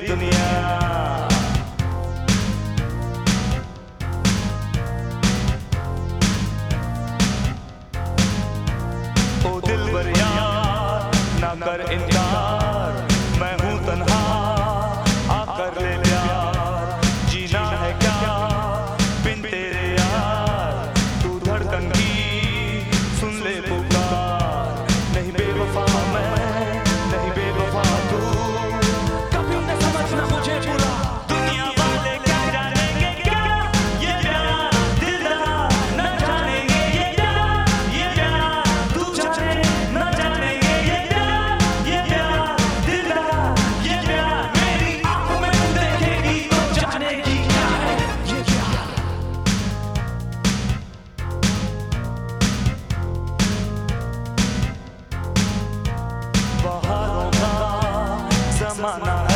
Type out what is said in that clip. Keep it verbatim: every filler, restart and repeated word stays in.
दुनिया। ओ दिलबर यार ना कर इनकार, मैं हूँ तन्हा आकर ले प्यार। जीना है क्या बिन तेरे यार, तू धड़कन की सुन ले पुकार। नहीं बेवफा मैं, नहीं बेवफा तू, कभी न समझना मुझे बुरा। दुनिया वाले क्या जानेंगे क्या ये प्यार दिलदार, न जानेंगे ये प्यार, ये प्यार तू जाने न जानेंगे ये प्यार, ये प्यार दिलदार, ये प्यार मेरी आंखों में तू देखेगी तो जानेगी क्या है ये प्यार। बहारों का ज़माना है